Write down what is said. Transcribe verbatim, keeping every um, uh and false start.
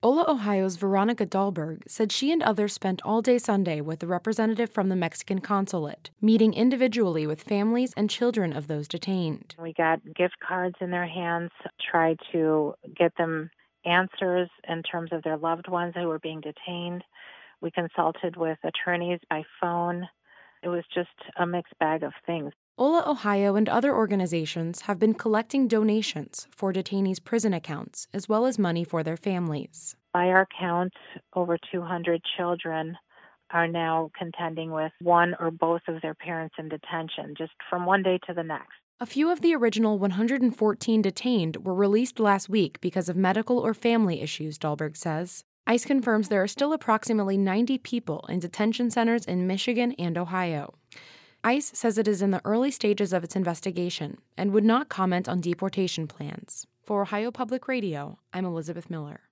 Ola, Ohio's Veronica Dahlberg said she and others spent all day Sunday with the representative from the Mexican consulate, meeting individually with families and children of those detained. We got gift cards in their hands, tried to get them answers in terms of their loved ones who were being detained. We consulted with attorneys by phone. It was just a mixed bag of things. Ola, Ohio and other organizations have been collecting donations for detainees' prison accounts, as well as money for their families. By our count, over two hundred children are now contending with one or both of their parents in detention, just from one day to the next. A few of the original one hundred fourteen detained were released last week because of medical or family issues, Dahlberg says. ICE confirms there are still approximately ninety people in detention centers in Michigan and Ohio. ICE says it is in the early stages of its investigation and would not comment on deportation plans. For Ohio Public Radio, I'm Elizabeth Miller.